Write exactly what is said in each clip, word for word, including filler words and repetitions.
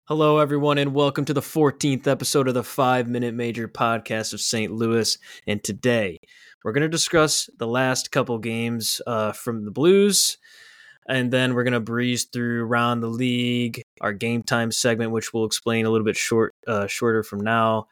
Hello, everyone, and welcome to the fourteenth episode of the Five Minute Major podcast of Saint Louis. And today, we're going to discuss the last couple games uh, from the Blues, and then we're going to breeze through around the league, our game time segment, which we'll explain a little bit short, uh, shorter from now.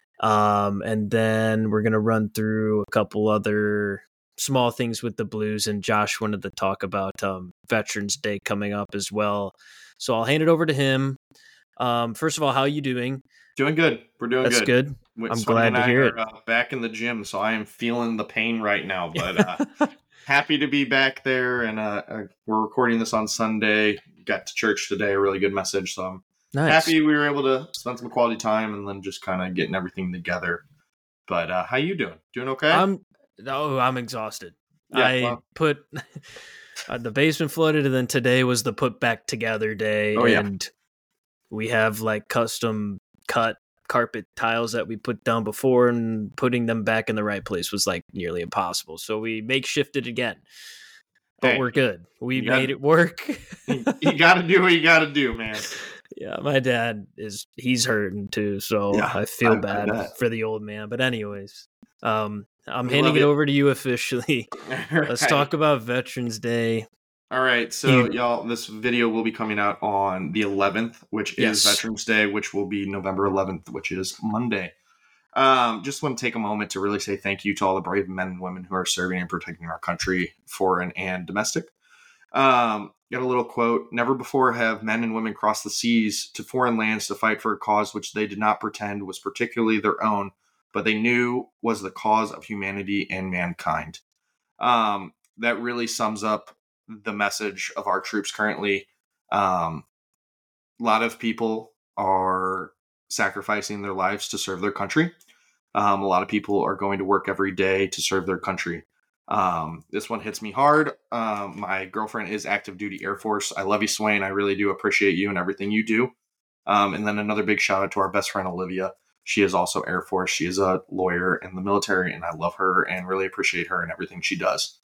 Um, and then we're going to run through a couple other small things with the Blues, and Josh wanted to talk about um, Veterans Day coming up as well. So I'll hand it over to him. Um, first of all, how are you doing? Doing good. We're doing That's good. good. Wait, I'm Sweaty glad and to I hear are, it. Uh, back in the gym, so I am feeling the pain right now, but uh, happy to be back there. And uh, uh, we're recording this on Sunday. Got to church today, a really good message. So I'm Nice. happy we were able to spend some quality time and then just kind of getting everything together. But uh, how you doing? Doing okay? I'm oh, I'm exhausted. Yeah, I well. put uh, the basement flooded, and then today was the put back together day. Oh, yeah. And we have like custom cut carpet tiles that we put down before, and putting them back in the right place was like nearly impossible. So we makeshifted again, but Hey, we're good. We you made gotta- it work. you, you got to do what you got to do, man. Yeah, my dad is he's hurting too, so Yeah, I feel I- I bad bet. for the old man. But anyways, um, I'm We handing love it it. over to you officially. Let's Right. talk about Veterans Day. All right, so You- y'all, this video will be coming out on the eleventh, which is Yes. Veterans Day, which will be November eleventh, which is Monday. Um, just want to take a moment to really say thank you to all the brave men and women who are serving and protecting our country, foreign and domestic. Um, got a little quote. Never before have men and women crossed the seas to foreign lands to fight for a cause which they did not pretend was particularly their own, but they knew was the cause of humanity and mankind. Um, that really sums up the message of our troops currently. Um, a lot of people are sacrificing their lives to serve their country. Um, a lot of people are going to work every day to serve their country. Um, this one hits me hard. Um, my girlfriend is active duty Air Force. I love you, Swain. I really do appreciate you and everything you do. Um, and then another big shout out to our best friend, Olivia. She is also Air Force. She is a lawyer in the military, and I love her and really appreciate her and everything she does.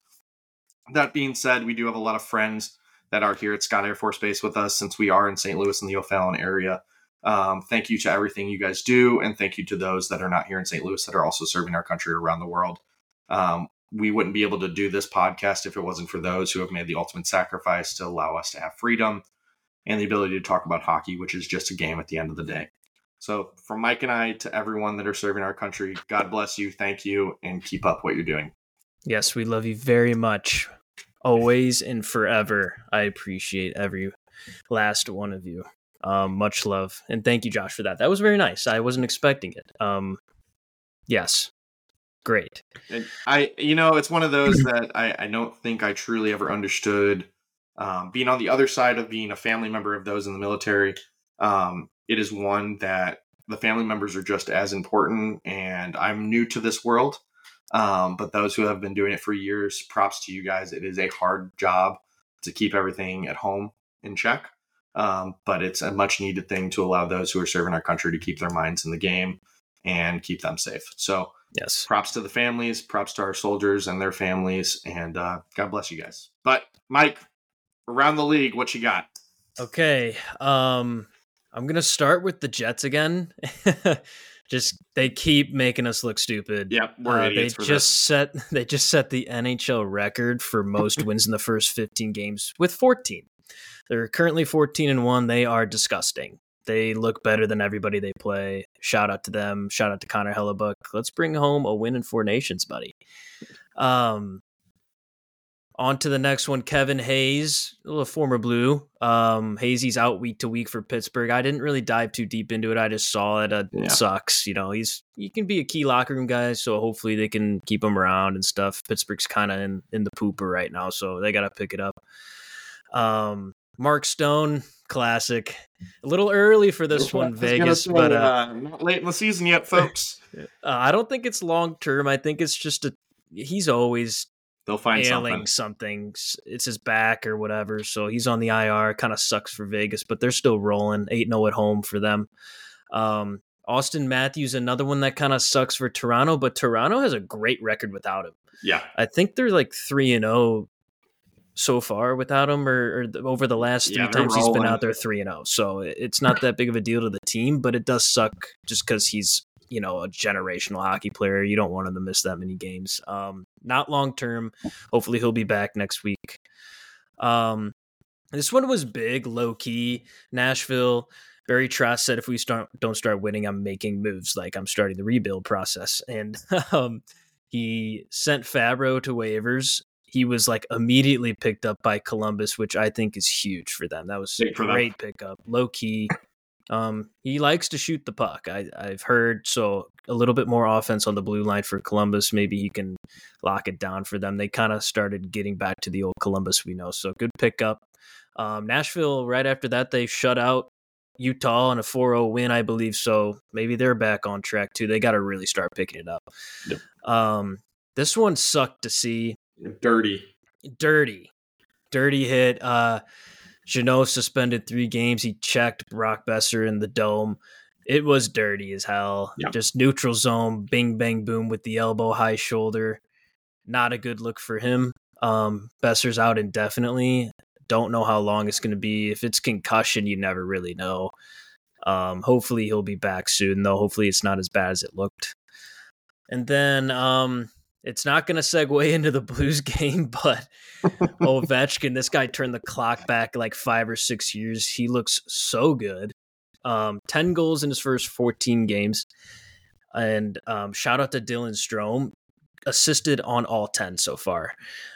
That being said, we do have a lot of friends that are here at Scott Air Force Base with us since we are in Saint Louis and the O'Fallon area. Um, thank you to everything you guys do, and thank you to those that are not here in Saint Louis that are also serving our country around the world. Um, we wouldn't be able to do this podcast if it wasn't for those who have made the ultimate sacrifice to allow us to have freedom and the ability to talk about hockey, which is just a game at the end of the day. So from Mike and I to everyone that are serving our country, God bless you, thank you, and keep up what you're doing. Yes, we love you very much, always and forever. I appreciate every last one of you. Um, much love, and thank you, Josh, for that. That was very nice. I wasn't expecting it. Um, yes, great. And I, you know, it's one of those that I, I don't think I truly ever understood. Um, being on the other side of being a family member of those in the military, um, it is one that the family members are just as important. And I'm new to this world, um, but those who have been doing it for years, props to you guys. It is a hard job to keep everything at home in check. Um, but it's a much needed thing to allow those who are serving our country to keep their minds in the game and keep them safe. So Yes, props to the families, props to our soldiers and their families, and uh, God bless you guys. But Mike, around the league, what you got? okay. Um, I'm gonna start with the Jets again. Just they keep making us look stupid. Yep, we're Uh, they idiots for just this. set they just set the N H L record for most wins in the first fifteen games with fourteen. They're currently fourteen and one. They are disgusting. They look better than everybody they play. Shout out to them. Shout out to Connor Hellebuck. Let's bring home a win in Four Nations, buddy. Um, on to the next one, Kevin Hayes, a little former Blue. Um, Hazy's out week to week for Pittsburgh. I didn't really dive too deep into it. I just saw it. Uh, Yeah. It sucks. You know, he's he can be a key locker room guy, so hopefully they can keep him around and stuff. Pittsburgh's kind of in, in the pooper right now, so they got to pick it up. Um, Mark Stone, classic. A little early for this one, I was gonna Vegas, say, but uh, uh, not late in the season yet, folks. uh, I don't think it's long term. I think it's just a. He's always They'll find ailing something. something. It's his back or whatever. So he's on the I R. Kind of sucks for Vegas, but they're still rolling. eight and oh at home for them. Um, Austin Matthews, another one that kind of sucks for Toronto, but Toronto has a great record without him. Yeah. I think they're like three and oh so far without him, or, or over the last three Yeah, they're times he's been rolling. out there three and oh. So it's not that big of a deal to the team, but it does suck just because he's, you know, a generational hockey player. You don't want him to miss that many games. Um, not long term. Hopefully he'll be back next week. Um, this one was big, low key. Nashville. Barry Trotz said, if we start don't start winning, I'm making moves. Like I'm starting the rebuild process. And um, he sent Fabro to waivers. He was like immediately picked up by Columbus, which I think is huge for them. That was a great pickup, low key. Um, he likes to shoot the puck. I, I've heard, so a little bit more offense on the blue line for Columbus. Maybe he can lock it down for them. They kind of started getting back to the old Columbus we know. So good pickup. Um, Nashville, right after that, they shut out Utah on a four oh win, I believe. So maybe they're back on track too. They got to really start picking it up. Yep. Um, this one sucked to see. Dirty. Dirty. Dirty hit. Uh, Jeannot suspended three games. He checked Brock Besser in the dome. It was dirty as hell. Yep. Just neutral zone, bing, bang, boom with the elbow, high shoulder. Not a good look for him. Um, Besser's out indefinitely. Don't know how long it's going to be. If it's concussion, you never really know. Um, hopefully he'll be back soon, though. Hopefully it's not as bad as it looked. And then um, it's not going to segue into the Blues game, but Ovechkin, this guy turned the clock back like five or six years. He looks so good. Um, ten goals in his first fourteen games. And um, shout out to Dylan Strome, assisted on all ten so far.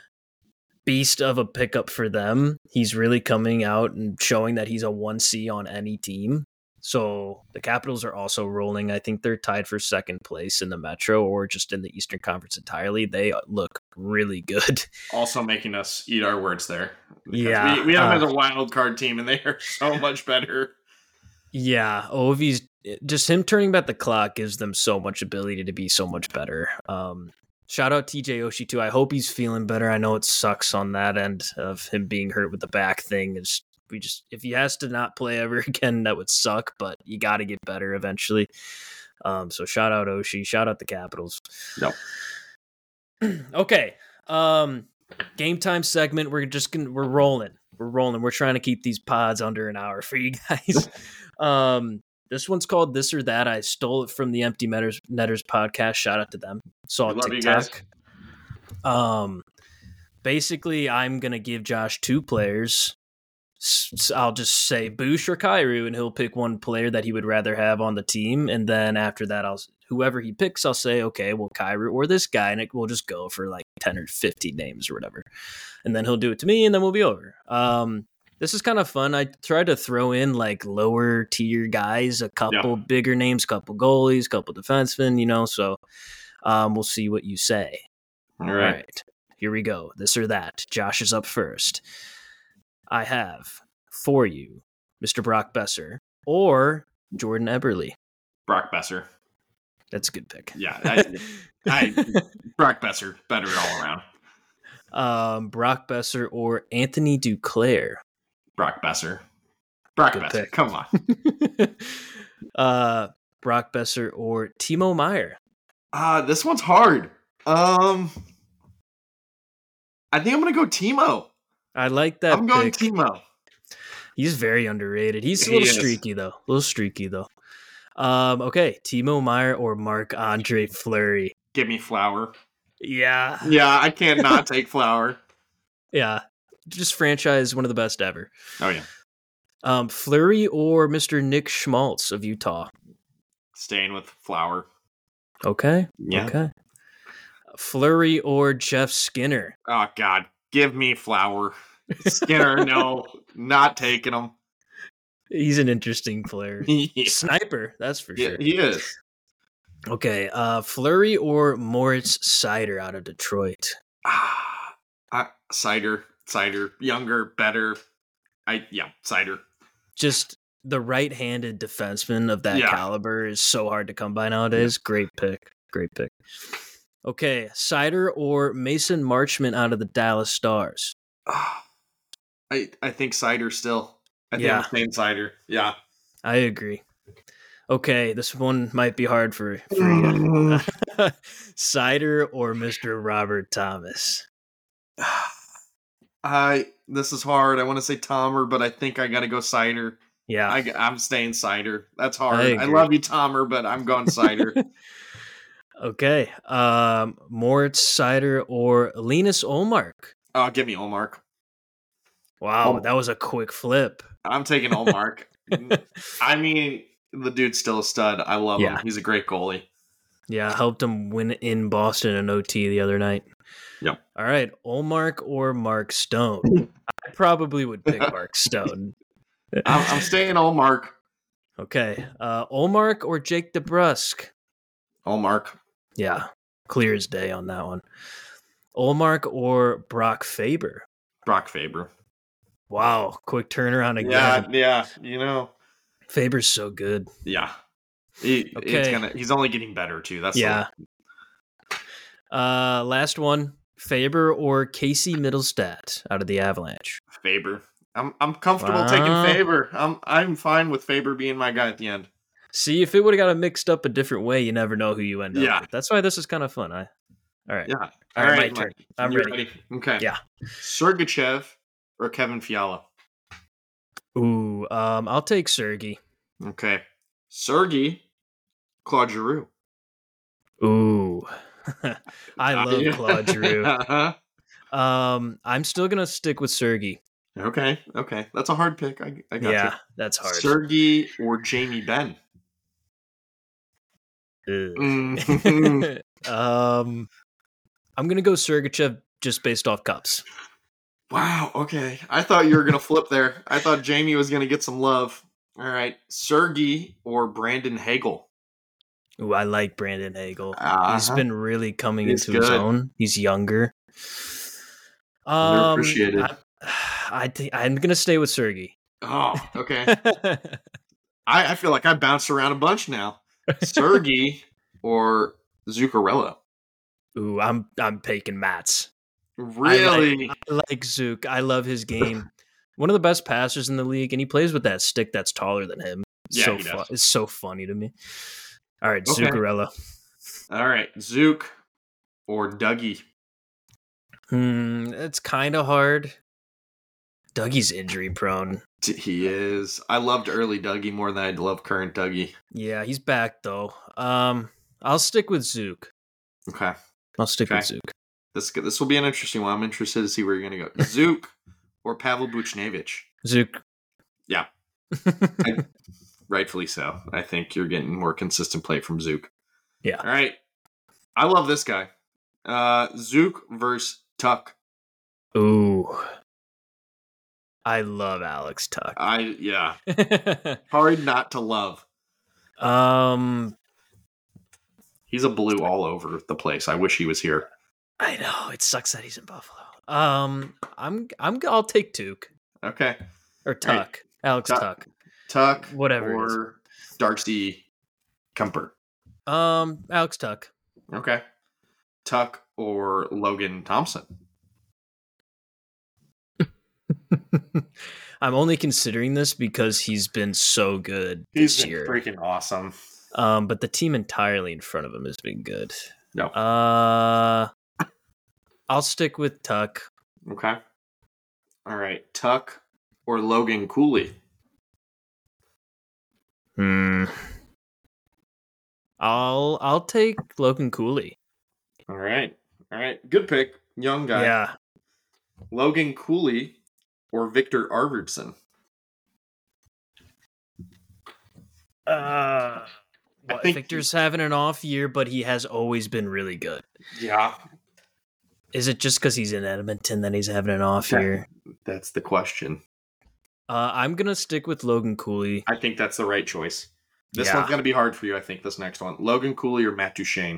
Beast of a pickup for them. He's really coming out and showing that he's a one C on any team. So the Capitals are also rolling. I think they're tied for second place in the Metro or just in the Eastern Conference entirely. They look really good. Also making us eat our words there. Yeah. We, we have them uh, as a wild card team, and they are so much better. Yeah. Ovi's, just him turning back the clock gives them so much ability to be so much better. Um, Shout out T J Oshie too. I hope he's feeling better. I know it sucks on that end of him being hurt with the back thing. It's we just if he has to not play ever again, that would suck. But you got to get better eventually. Um, so shout out Oshie. Shout out the Capitals. Yep. Okay. Um, game time segment. We're just gonna we're rolling. We're rolling. We're trying to keep these pods under an hour for you guys. um. This one's called This or That. I stole it from the Empty Netters, Netters podcast. Shout out to them. Saw love TikTok. You guys. Um, basically, I'm going to give Josh two players. I'll just say Boosh or Kyrou, and he'll pick one player that he would rather have on the team. And then after that, I'll whoever he picks, I'll say, okay, well, Kyrou or this guy, and it, we'll just go for like ten or fifteen names or whatever. And then he'll do it to me, and then we'll be over. Um, This is kind of fun. I tried to throw in like lower tier guys, a couple yeah. bigger names, couple goalies, couple defensemen, you know, so um, we'll see what you say. All right. All right. Here we go. This or that. Josh is up first. I have for you Mister Brock Besser or Jordan Eberle. Brock Besser. That's a good pick. Yeah. I, I, Brock Besser, better all around. Um, Brock Besser or Anthony Duclair. Brock Besser. Brock Good Besser. Pick. Come on. uh, Brock Besser or Timo Meier. Uh, this one's hard. Um, I think I'm going to go Timo. I like that I'm going pick. Timo. He's very underrated. He's a little he streaky, though. A little streaky, though. Um, okay, Timo Meier or Marc-Andre Fleury. Give me Flower. Yeah. Yeah, I can't not take Flower. Yeah. Just franchise, one of the best ever. Oh, yeah. Um, Fleury or Mister Nick Schmaltz of Utah? Staying with Flower. Okay. Yeah. Okay. Fleury or Jeff Skinner? Oh, God. Give me Flower. Skinner, no. Not taking him. He's an interesting player. yeah. Sniper, that's for yeah, sure. He is. Okay. Uh, Fleury or Moritz Seider out of Detroit? Ah, uh, Seider. Seider, younger, better. I yeah, Seider. Just the right-handed defenseman of that yeah. caliber is so hard to come by nowadays. Yeah. Great pick. Great pick. Okay, Seider or Mason Marchment out of the Dallas Stars? I I think Seider still. I think yeah. I'm saying Seider. Yeah. I agree. Okay, this one might be hard for, for you. Seider or Mister Robert Thomas? I this is hard. I want to say Tomer, but I think I got to go Cider. Yeah, I, I'm staying Cider. That's hard. I I, agree. love you, Tomer, but I'm going Cider. Okay. Um, Moritz Cider or Linus Olmark? Oh, give me Olmark. Wow, Oh. that was a quick flip. I'm taking Olmark. I mean, the dude's still a stud. I love Yeah. him. He's a great goalie. Yeah, I helped him win in Boston in O T the other night. Yep. All right, Olmark or Mark Stone? I probably would pick Mark Stone. I'm, I'm staying Olmark. Okay. Uh, Olmark or Jake DeBrusk? Olmark. Yeah, clear as day on that one. Olmark or Brock Faber? Brock Faber. Wow, quick turnaround again. Yeah, yeah, you know. Faber's so good. Yeah. He, Okay. it's gonna, he's only getting better, too. That's Yeah. The... Uh, last one. Faber or Casey Middlestat out of the Avalanche? Faber. I'm I'm comfortable Wow. taking Faber. I'm I'm fine with Faber being my guy at the end. See, if it would have got it mixed up a different way, you never know who you end Yeah. up with. That's why this is kind of fun. I, all right. Yeah. All, All right, right, my turn. Mike. I'm You ready. ready? Okay. Yeah. Sergachev or Kevin Fiala? Ooh, um, I'll take Sergey. Okay. Sergey, Claude Giroux. Ooh. I love Yeah. Claude Giroux. Um, I'm still going to stick with Sergey. Okay. Okay. That's a hard pick. I, I got Yeah, you. that's hard. Sergey or Jamie Benn? Ugh. Mm. um, I'm going to go Sergachev just based off cups. Wow. Okay. I thought you were going to flip there. I thought Jamie was going to get some love. All right. Sergey or Brandon Hagel? Ooh, I like Brandon Hagel. Uh-huh. He's been really coming He's into his good. own. He's younger. Um, Underappreciated. I, I think I'm gonna stay with Sergey. Oh, okay. I, I feel like I bounced around a bunch now. Sergey or Zuccarello? Ooh, I'm I'm taking Mats. Really? I like, I like Zook. I love his game. One of the best passers in the league, and he plays with that stick that's taller than him. It's Yeah, so he fun. does. It's so funny to me. All right, Okay. Zuccarello. All right. Zook or Dougie? Hmm, it's kind of hard. Dougie's injury prone. He is. I loved early Dougie more than I love current Dougie. Yeah, he's back though. Um, I'll stick with Zook. Okay. I'll stick with Okay. Zook. This this will be an interesting one. I'm interested to see where you're going to go. Zook or Pavel Buchnevich? Zook. Yeah. I, rightfully so. I think you're getting more consistent play from Zook. Yeah. All right. I love this guy. Uh, Zook versus Tuck. Ooh. I love Alex Tuck. I yeah. Hard not to love. um, He's a blue all over the place. I wish he was here. I know it sucks that he's in Buffalo. Um, I'm I'm I'll take Tuke Okay. or Tuck. Right. Alex Tuck. Tuck. Tuck Whatever it is. or Darcy Kemper. Um, Alex Tuck. Okay. Tuck or Logan Thompson. I'm only considering this because he's been so good He's this been year. freaking awesome. Um, but the team entirely in front of him has been good. No. Uh, I'll stick with Tuck. Okay. All right. Tuck or Logan Cooley. Hmm. I'll I'll take Logan Cooley. All right. All right. Good pick. Young guy. Yeah. Logan Cooley or Victor Arvidsson. Uh, I what, think- Victor's having an off year, but he has always been really good. Yeah. Is it just because he's in Edmonton that he's having an off Okay. year? That's the question. Uh, I'm gonna stick with Logan Cooley. I think that's the right choice. This Yeah. one's going to be hard for you, I think, this next one. Logan Cooley or Matt Duchene?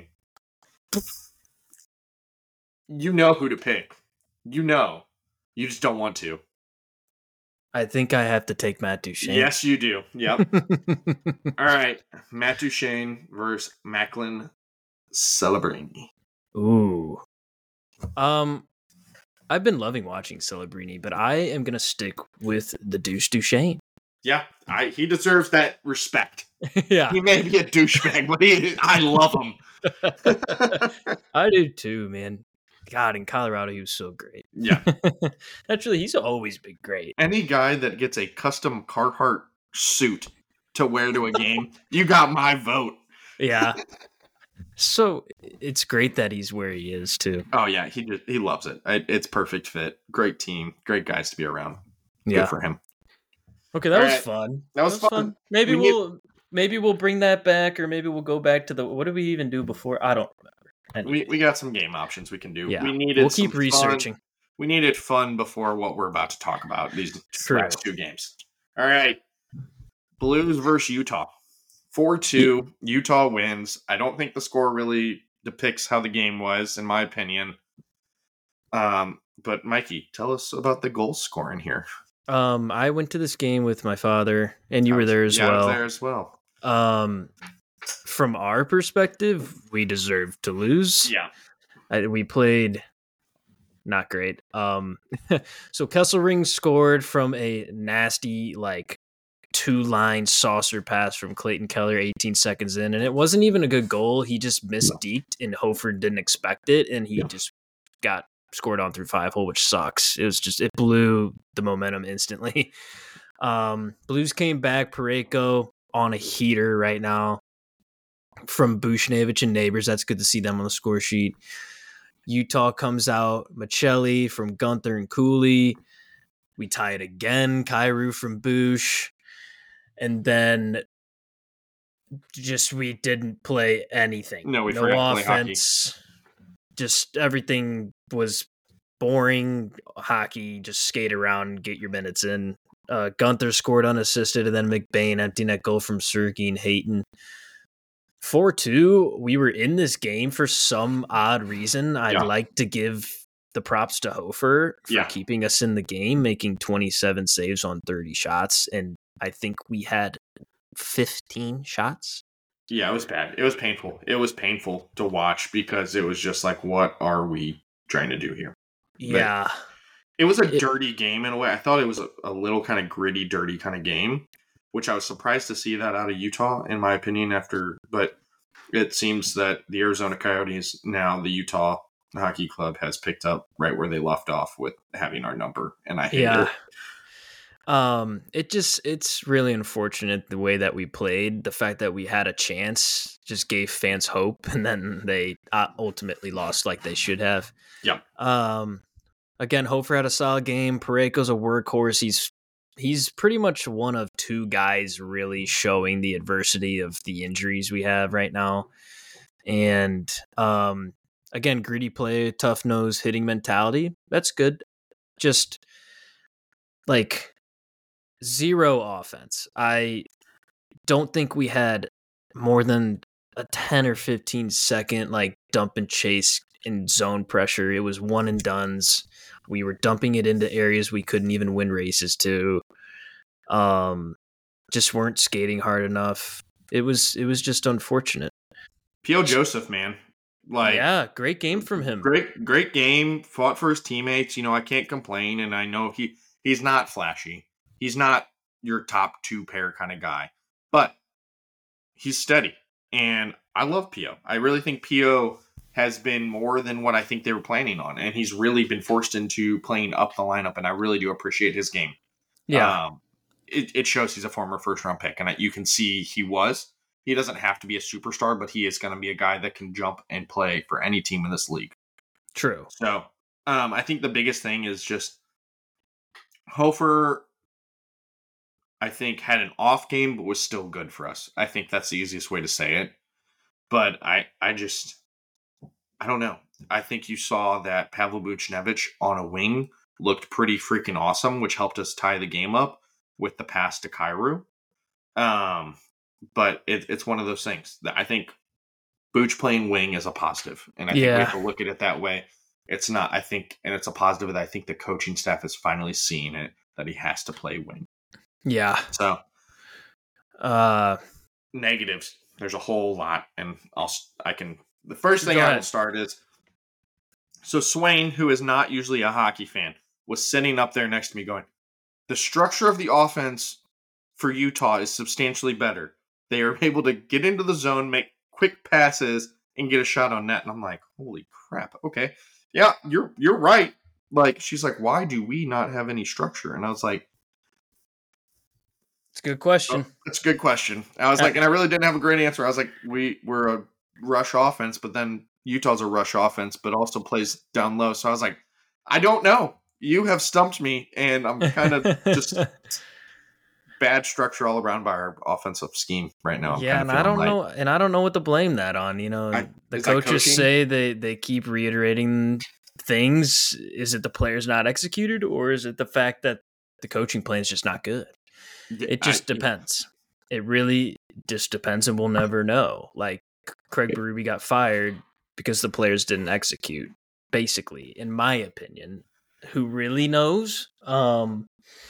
You know who to pick. You know. You just don't want to. I think I have to take Matt Duchene. Yes, you do. Yep. All right. Matt Duchene versus Macklin Celebrini. Ooh. Um, I've been loving watching Celebrini, but I am gonna stick with the Douche Duchene. Yeah, I, he deserves that respect. Yeah, He may be a douchebag, but he, I love him. I do too, man. God, in Colorado, he was so great. Yeah. Actually, he's always been great. Any guy that gets a custom Carhartt suit to wear to a game, you got my vote. Yeah. So it's great that he's where he is too. Oh yeah, he just, he loves it. It's perfect fit. Great team. Great guys to be around. Yeah. Good for him. Okay, that All was right. fun. That was, that was fun. fun. Maybe we we'll need... maybe we'll bring that back, or maybe we'll go back to the. What did we even do before? I don't remember. Anyway. We we got some game options we can do. Yeah, we needed. We'll keep researching. Fun. We needed fun before what we're about to talk about. These True. last two games. All right, Blues versus Utah. four two. Utah wins. I don't think the score really depicts how the game was, in my opinion. Um, but Mikey, tell us about the goal scoring here. Um, I went to this game with my father, and you I were was, there as yeah, well. I was there as well. Um, from our perspective, we deserved to lose. Yeah, I, we played not great. Um, so Kesselring scored from a nasty like two line saucer pass from Clayton Keller, eighteen seconds in, and it wasn't even a good goal. He just missed deked, and Hofer didn't expect it, and he yeah. just got scored on through five hole, which sucks. It was just it blew the momentum instantly. Um, Blues came back. Parayko on a heater right now from Bushnevich and Neighbors. That's good to see them on the score sheet. Utah comes out. Michelli from Gunther and Cooley. We tie it again. Kyrou from Bush. And then just we didn't play anything. No, we no forgot offense. To play hockey. Just everything was boring. Hockey, just skate around and get your minutes in. Uh, Gunther scored unassisted, and then McBain empty net goal from Sergey and Hayton. four two, we were in this game for some odd reason. I'd yeah. like to give the props to Hofer for yeah. keeping us in the game, making twenty-seven saves on thirty shots, and I think we had fifteen shots. Yeah, it was bad. It was painful. It was painful to watch because it was just like, what are we trying to do here? Yeah. But it was a it, dirty game in a way. I thought it was a, a little kind of gritty, dirty kind of game, which I was surprised to see that out of Utah, in my opinion, after, but it seems that the Arizona Coyotes, now the Utah Hockey Club, has picked up right where they left off with having our number, and I hate yeah. it. Um, it just, it's really unfortunate the way that we played. The fact that we had a chance just gave fans hope, and then they ultimately lost like they should have. Yeah. Um, again, Hofer had a solid game. Parayko's a workhorse. He's, he's pretty much one of two guys really showing the adversity of the injuries we have right now. And, um, again, gritty play, tough nose, hitting mentality. That's good. Just like, zero offense. I don't think we had more than a ten or fifteen second like dump and chase in zone pressure. It was one and dones. We were dumping it into areas we couldn't even win races to. Um, just weren't skating hard enough. It was it was just unfortunate. P O Joseph, man. Like yeah, great game from him. Great great game. Fought for his teammates. You know, I can't complain, and I know he he's not flashy. He's not your top two pair kind of guy, but he's steady. And I love P O. I really think P O has been more than what I think they were planning on. And he's really been forced into playing up the lineup. And I really do appreciate his game. Yeah. Um, it, it shows he's a former first round pick. And you can see he was. He doesn't have to be a superstar, but he is going to be a guy that can jump and play for any team in this league. True. So um, I think the biggest thing is just Hofer, I think, had an off game, but was still good for us. I think that's the easiest way to say it. But I, I just, I don't know. I think you saw that Pavel Buchnevich on a wing looked pretty freaking awesome, which helped us tie the game up with the pass to Kyrou. Um, but it, it's one of those things that I think Buch playing wing is a positive. And I think yeah. we have to look at it that way. It's not, I think, and it's a positive that I think the coaching staff is finally seeing it, that he has to play wing. Yeah. So, uh, negatives. There's a whole lot, and I'll I can. The first thing I will start is so Swain, who is not usually a hockey fan, was sitting up there next to me, going, "The structure of the offense for Utah is substantially better. They are able to get into the zone, make quick passes, and get a shot on net." And I'm like, "Holy crap! Okay, yeah, you're you're right. Like, she's like, why do we not have any structure? And I was like, it's a good question. oh, that's a good question. I was Uh, like, and I really didn't have a great answer. I was like, we we're a rush offense, but then Utah's a rush offense, but also plays down low. So I was like, I don't know. You have stumped me, and I'm kind of just bad structure all around by our offensive scheme right now. I'm yeah, kind and of I feeling don't like, know, and I don't know what to blame that on. You know, I, the is that coaches coaching? say they they keep reiterating things. Is it the players not executed, or is it the fact that the coaching plan is just not good? It just I- depends. It really just depends, and we'll never know. Like Craig Berube got fired because the players didn't execute. Basically, in my opinion, who really knows? Um,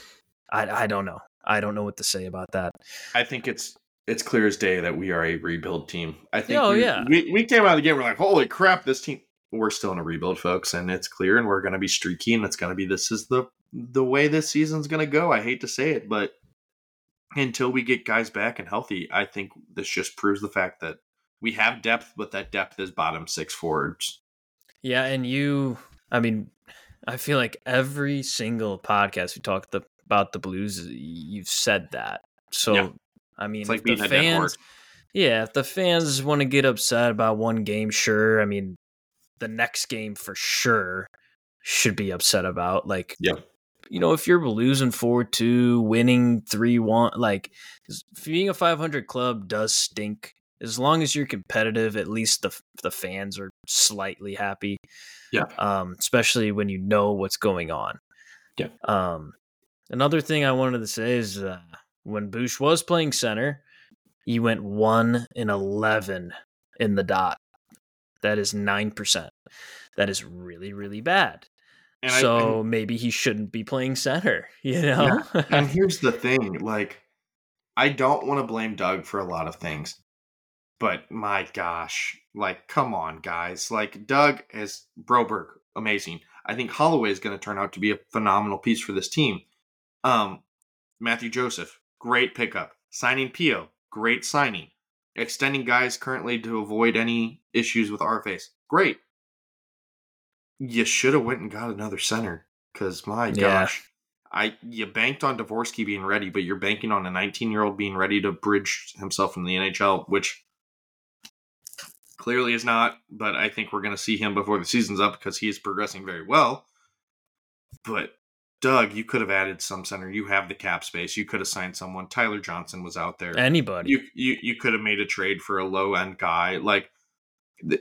I I don't know. I don't know what to say about that. I think it's it's clear as day that we are a rebuild team. I think Oh we, yeah, we we came out of the game. We're like, holy crap, this team. We're still in a rebuild, folks, and it's clear, and we're going to be streaky, and it's going to be this is the the way this season's going to go. I hate to say it, but until we get guys back and healthy, I think this just proves the fact that we have depth, but that depth is bottom six forwards. yeah. And you, I mean, I feel like every single podcast we talked the, about the Blues, you've said that. So Yeah. I mean, It's like if the being a dead fans, horse. yeah, if the fans want to get upset about one game, sure. I mean, the next game for sure should be upset about. Like, Yeah. you know, if you're losing four two, winning three one, like being a five hundred club does stink. As long as you're competitive, at least the the fans are slightly happy. Yeah. Um, especially when you know what's going on. Yeah. Um, another thing I wanted to say is uh, when Bush was playing center, he went one in eleven in the dot. That is nine percent. That is really, really bad. And I, so and, maybe he shouldn't be playing center, you know? yeah. And here's the thing, like, I don't want to blame Doug for a lot of things, but my gosh, like, come on, guys. Like, Doug is Broberg, amazing. I think Holloway is going to turn out to be a phenomenal piece for this team. Um, Matthew Joseph, great pickup. Signing Pio, great signing. Extending guys currently to avoid any issues with R F As, great. You should have went and got another center, because my Yeah. gosh, I you banked on Dvorsky being ready, but you're banking on a nineteen-year-old being ready to bridge himself in the N H L, which clearly is not. But I think we're going to see him before the season's up because he is progressing very well. But Doug, you could have added some center. You have the cap space. You could have signed someone. Tyler Johnson was out there. Anybody. You you you could have made a trade for a low end guy. Like, th-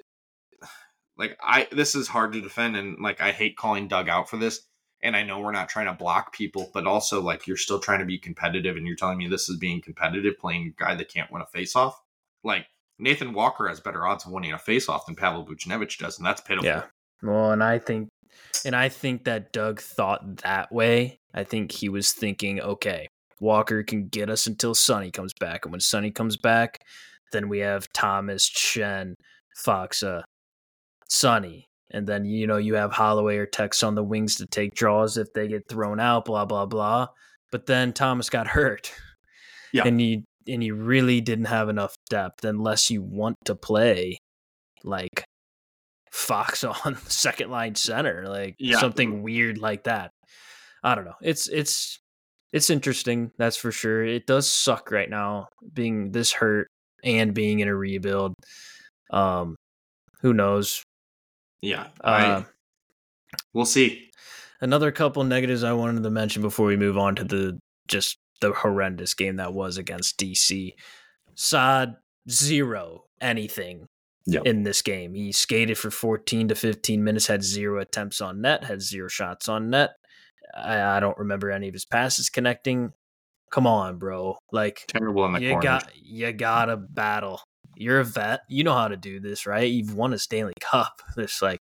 like I this is hard to defend, and like I hate calling Doug out for this. And I know we're not trying to block people, but also like you're still trying to be competitive, and you're telling me this is being competitive, playing a guy that can't win a faceoff. Like Nathan Walker has better odds of winning a faceoff than Pavel Buchnevich does, and that's pitiful. Yeah. Well, and I think and I think that Doug thought that way. I think he was thinking, okay, Walker can get us until Sonny comes back. And when Sonny comes back, then we have Thomas, Chen, Foxa, Sonny. And then, you know, you have Holloway or Tex on the wings to take draws if they get thrown out, blah, blah, blah. But then Thomas got hurt. Yeah. And you and you really didn't have enough depth unless you want to play like Fox on second line center, like Yeah. something weird like that. I don't know. It's it's it's interesting, that's for sure. It does suck right now being this hurt and being in a rebuild. Um, who knows? Yeah, Uh, I we'll see. Another couple negatives I wanted to mention before we move on to the just the horrendous game that was against D C. Saad zero anything Yeah. in this game. He skated for fourteen to fifteen minutes, had zero attempts on net, had zero shots on net. I, I don't remember any of his passes connecting. Come on, bro. Like, Terrible in the you corners. got you gotta battle. You're a vet. You know how to do this, right? You've won a Stanley Cup. This like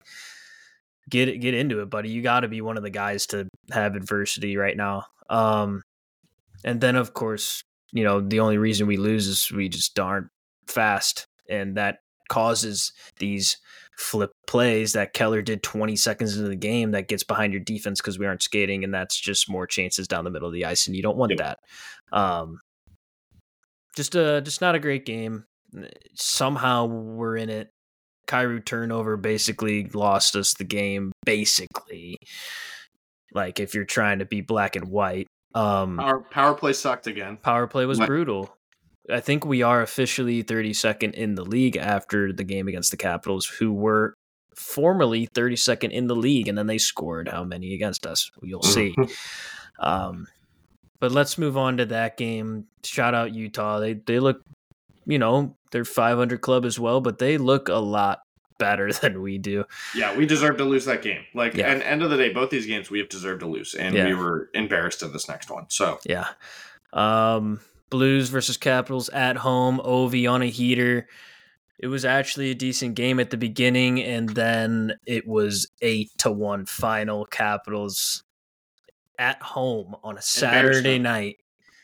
get it, get into it, buddy. You got to be one of the guys to have adversity right now. Um, and then of course, you know, the only reason we lose is we just aren't fast, and that causes these flip plays that Keller did twenty seconds into the game that gets behind your defense because we aren't skating, and that's just more chances down the middle of the ice, and you don't want Yep. that. Um, just a just not a great game. Somehow we're in it. Kyrou turnover basically lost us the game, basically. Like, if you're trying to be black and white. Um, Our power play sucked again. Power play was What? brutal. I think we are officially thirty-second in the league after the game against the Capitals, who were formerly thirty-second in the league, and then they scored how many against us? You'll see. um, but let's move on to that game. Shout out Utah. They they look, you know, they're five hundred club as well, but they look a lot better than we do. Yeah, we deserve to lose that game. Like, Yeah. at the end of the day, both these games we have deserved to lose, and Yeah. we were embarrassed in this next one. So Yeah. Um, Blues versus Capitals at home. Ovi on a heater. It was actually a decent game at the beginning, and then it was eight to one final. Capitals at home on a Saturday Embarrassment. night.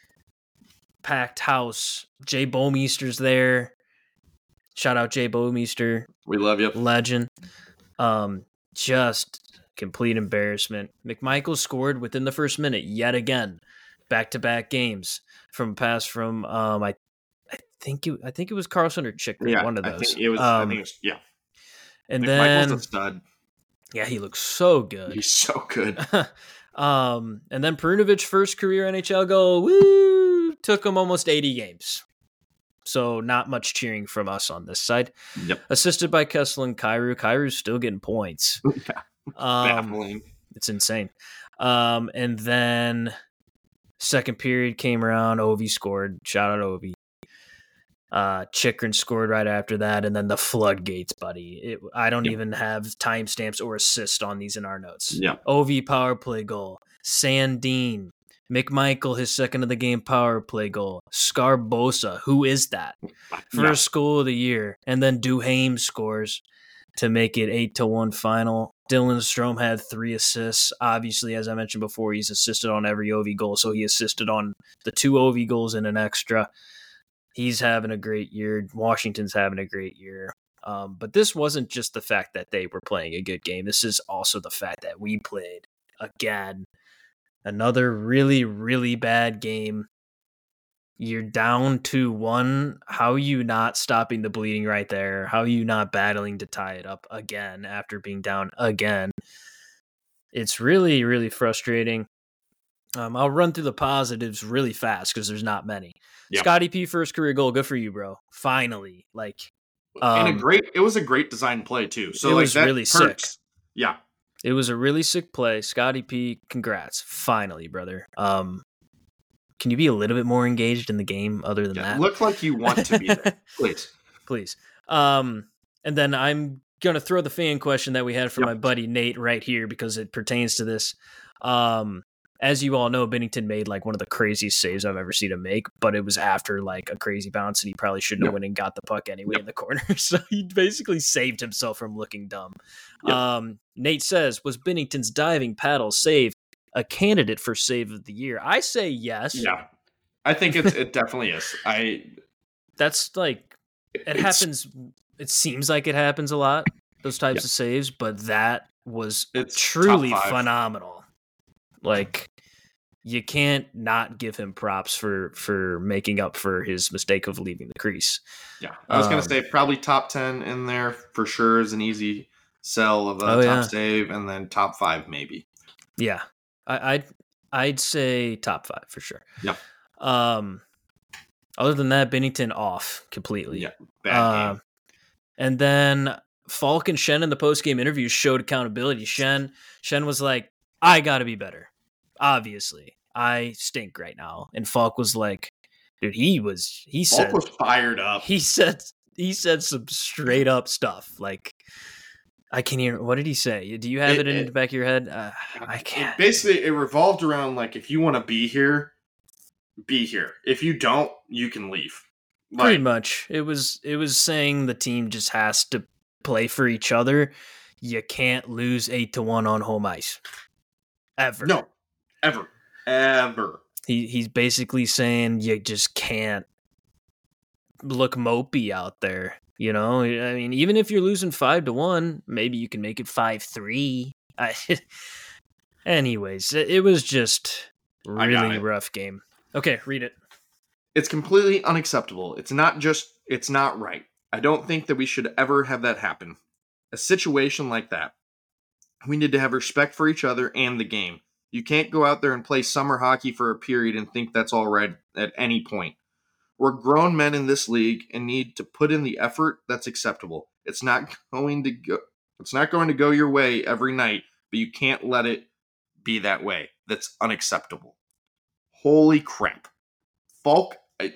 Packed house. Jay Bouwmeester's there. Shout out Jay Bouwmeester, we love you. legend. Um, just complete embarrassment. McMichael scored within the first minute yet again. Back-to-back games from pass from um I I think it I think it was Carlson or Chicker, Yeah, one of I those. think it was. I Um, think it was. Yeah, and McMichael's then a stud. yeah, he looks so good. He's so good. um, and then Perunovic first career N H L goal. Woo! Took him almost eighty games. So not much cheering from us on this side. Yep. Assisted by Kessel and Kyrou. Kyrou's still getting points. Um, Baffling. it's insane. Um, and then second period came around. Ovi scored. Shout out Ovi. Uh, Chikrin scored right after that, and then the floodgates, buddy. It, I don't Yep. even have timestamps or assist on these in our notes. Yeah. Ovi power play goal. Sandine. McMichael, his second of the game power play goal. Scarbosa, who is that? First goal of the year. And then Duhaime scores to make it eight to one final. Dylan Strome had three assists. Obviously, as I mentioned before, he's assisted on every Ovi goal, so he assisted on the two Ovi goals and an extra. He's having a great year. Washington's having a great year. Um, but this wasn't just the fact that they were playing a good game. This is also the fact that we played, again, another really, really bad game. You're down to one. How are you not stopping the bleeding right there? How are you not battling to tie it up again after being down again? It's really, really frustrating. Um, I'll run through the positives really fast because there's not many. Yeah. Scotty P first career goal. Good for you, bro. Finally. Like, um, and a great. It was a great design play too. So it like was that really perks. sick. Yeah. It was a really sick play. Scotty P, congrats. Finally, brother. Um, can you be a little bit more engaged in the game other than yeah. that? Look like you want to be there, please. Please. Um, and then I'm going to throw the fan question that we had from Yep. my buddy Nate right here because it pertains to this. Um, as you all know, Binnington made like one of the craziest saves I've ever seen him make, but it was after like a crazy bounce and he probably shouldn't Yep. have went and got the puck anyway Yep. in the corner. So he basically saved himself from looking dumb. Yep. Um, Nate says, was Binnington's diving paddle save a candidate for save of the year? I say yes. Yeah. I think it's it definitely is. I That's like, it it's- happens. It seems like it happens a lot, those types Yeah. of saves, but that was It's truly top five. phenomenal. Like, you can't not give him props for for making up for his mistake of leaving the crease. Yeah, I was Um, gonna say probably top ten in there for sure is an easy sell of a Oh, top yeah. save, and then top five maybe. Yeah, I, I'd I'd say top five for sure. Yeah. Um, other than that, Binnington off completely. Yeah, bad Uh, game. And then Falk and Shen in the post game interview showed accountability. Shen Shen was like, "I got to be better. Obviously, I stink right now." And Falk was like, "Dude, he was he Falk said was fired up. he said he said some straight up stuff. Like, I can't hear. What did he say? Do you have it, It- in it- the back of your head? Uh, I It can't. basically, it revolved around like if you want to be here, be here. If you don't, you can leave. Pretty Like, much. It was it was saying the team just has to play for each other. You can't lose eight to one on home ice. Ever. no, ever, ever. He he's basically saying you just can't look mopey out there. You know? I mean, even if you're losing five to one, maybe you can make it five three. I anyways, it, it was just I got really it. rough game. Okay, read it. It's completely unacceptable. It's not just. It's not right. I don't think that we should ever have that happen. A situation like that, we need to have respect for each other and the game. You can't go out there and play summer hockey for a period and think that's all right at any point. We're grown men in this league and need to put in the effort that's acceptable. It's not going to go it's not going to go your way every night, but you can't let it be that way. That's unacceptable. Holy crap. Falk I,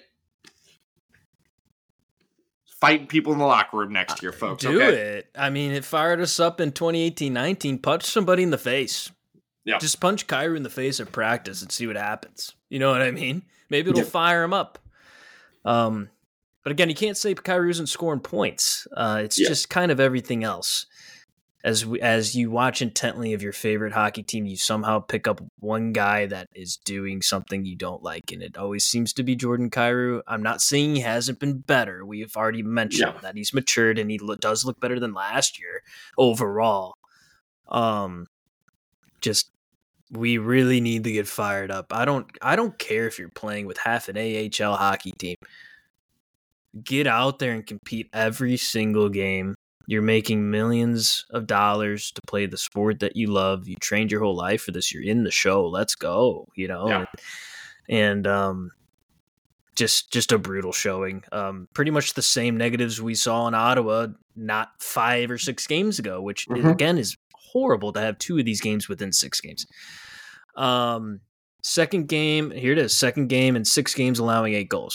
fighting people in the locker room next year, folks. Do okay? it. I mean, it fired us up in twenty eighteen nineteen. Punch somebody in the face. Yeah. Just punch Kyrou in the face at practice and see what happens. You know what I mean? Maybe it'll yeah. fire him up. Um, but again, you can't say Kyrou isn't scoring points. Uh, it's yeah. just kind of everything else. As we, as you watch intently of your favorite hockey team, you somehow pick up one guy that is doing something you don't like, and it always seems to be Jordan Kyrou. I'm not saying he hasn't been better. We've already mentioned yeah. that he's matured, and he lo- does look better than last year overall. Um, just we really need to get fired up. I don't I don't care if you're playing with half an A H L hockey team. Get out there and compete every single game. You're making millions of dollars to play the sport that you love. You trained your whole life for this. You're in the show. Let's go, you know? Yeah. And um, just just a brutal showing. Um, pretty much the same negatives we saw in Ottawa not five or six games ago, which, mm-hmm. again, is horrible to have two of these games within six games. Um, second game, here it is, second game and six games allowing eight goals.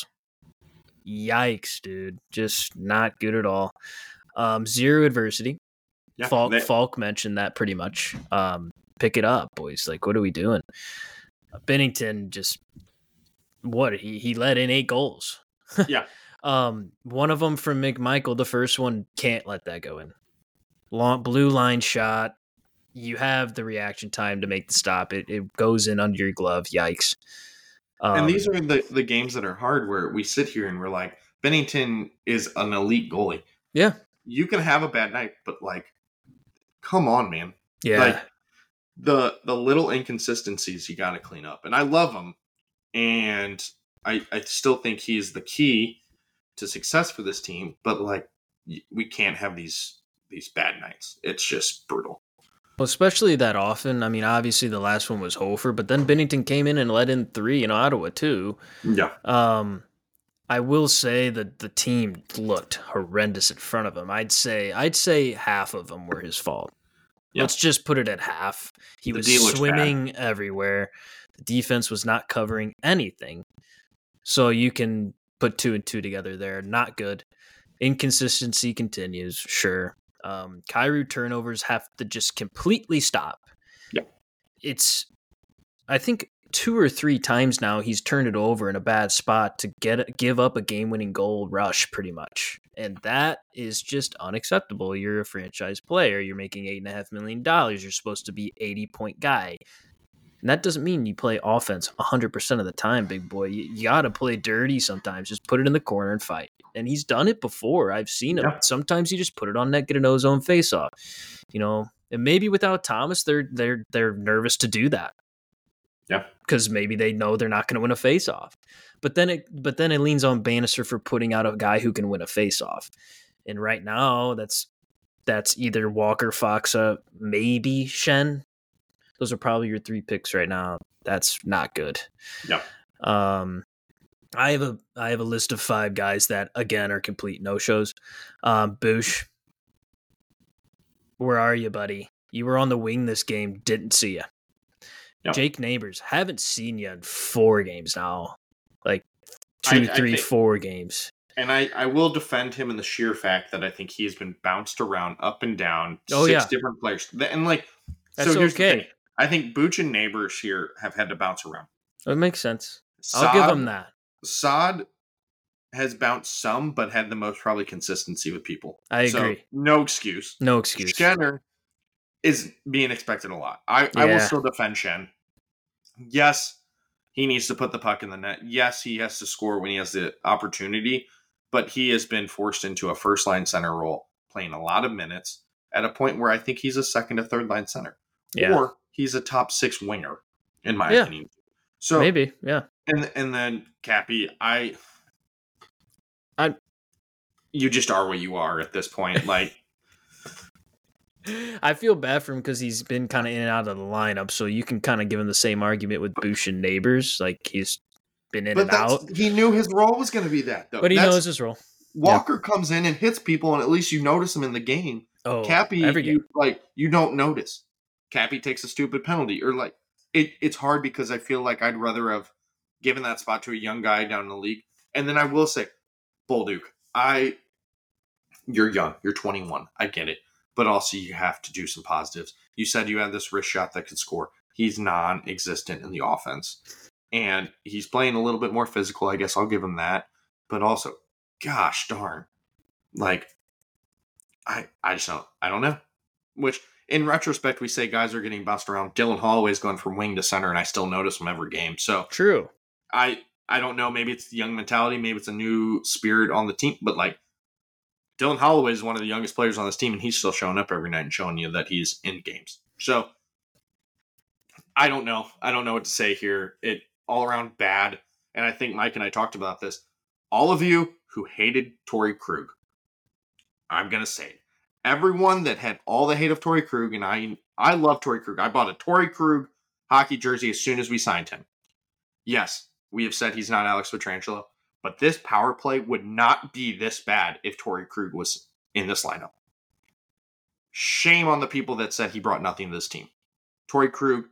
Yikes, dude. Just not good at all. Um, zero adversity. Yeah, Falk, they- Falk mentioned that pretty much. Um, pick it up, boys. Like, what are we doing? Uh, Binnington just, what? He he let in eight goals. Yeah. um, one of them from McMichael. The first one, can't let that go in. Long blue line shot. You have the reaction time to make the stop. It it goes in under your glove. Yikes. Um, and these are the, the games that are hard where we sit here and we're like, Binnington is an elite goalie. Yeah. You can have a bad night, but like, come on, man. Yeah. Like the the little inconsistencies you got to clean up. And I love him. And I, I still think he's the key to success for this team. But like, we can't have these these bad nights. It's just brutal. Well, especially that often. I mean, obviously the last one was Hofer, but then Binnington came in and let in three in Ottawa too. Yeah. Um, I will say that the team looked horrendous in front of him. I'd say I'd say half of them were his fault. Yeah. Let's just put it at half. He the was swimming everywhere. The defense was not covering anything. So you can put two and two together there. Not good. Inconsistency continues, sure. Um, Kyrou turnovers have to just completely stop. Yeah. It's, I think, two or three times now he's turned it over in a bad spot to get give up a game-winning goal rush, pretty much. And that is just unacceptable. You're a franchise player. You're making eight and a half million dollars. You're supposed to be eighty-point guy. And that doesn't mean you play offense one hundred percent of the time, big boy. You, you got to play dirty sometimes. Just put it in the corner and fight. And he's done it before. I've seen him. Yeah. Sometimes you just put it on net, get an ozone face-off. You know, and maybe without Thomas, they're they're they're nervous to do that. Yeah, because maybe they know they're not going to win a face-off. But then it but then it leans on Bannister for putting out a guy who can win a face-off. And right now, that's that's either Walker, Foxa, maybe Schenn. Those are probably your three picks right now. That's not good. Yeah. Um, I have a I have a list of five guys that again are complete no-shows. Um, Bush, where are you, buddy? You were on the wing this game. Didn't see you. Yep. Jake Neighbors, haven't seen you in four games now. Like two, I, three, I think, four games. And I, I will defend him in the sheer fact that I think he's been bounced around up and down. Oh, six yeah. different players. And like, that's so here's okay. the thing. I think Booch and Neighbors here have had to bounce around. It makes sense. Saad, I'll give him that. Saad has bounced some, but had the most probably consistency with people. I so, agree. No excuse. No excuse. Schenner is being expected a lot. I, yeah. I will still defend Schenn. Yes, he needs to put the puck in the net. Yes, he has to score when he has the opportunity, but he has been forced into a first-line center role, playing a lot of minutes at a point where I think he's a second or third-line center. Yeah. Or he's a top six winger, in my yeah. opinion. So maybe, yeah. And and then Cappy, I, I, you just are what you are at this point. Like, I feel bad for him because he's been kind of in and out of the lineup, so you can kind of give him the same argument with Bush and Neighbors. Like, he's been in but and that's, out. he knew his role was going to be that, though. But he that's, knows his role. Walker yeah. comes in and hits people, and at least you notice him in the game. Oh, Cappy, every game. You, like, you don't notice. Cappy takes a stupid penalty, or like it, it's hard because I feel like I'd rather have given that spot to a young guy down in the league. And then I will say, Bolduc, I, you're young, you're twenty-one, I get it, but also you have to do some positives. You said you had this wrist shot that could score. He's non-existent in the offense, and he's playing a little bit more physical. I guess I'll give him that, but also, gosh darn, like I, I just don't, I don't know, which. In retrospect, we say guys are getting bounced around. Dylan Holloway's going from wing to center, and I still notice him every game. So true. I I don't know. Maybe it's the young mentality. Maybe it's a new spirit on the team. But like Dylan Holloway is one of the youngest players on this team, and he's still showing up every night and showing you that he's in games. So I don't know. I don't know what to say here. It all around bad. And I think Mike and I talked about this. All of you who hated Torrey Krug, I'm gonna say it. Everyone that had all the hate of Torrey Krug, and I I love Torrey Krug. I bought a Torrey Krug hockey jersey as soon as we signed him. Yes, we have said he's not Alex Pietrangelo, but this power play would not be this bad if Torrey Krug was in this lineup. Shame on the people that said he brought nothing to this team. Torrey Krug,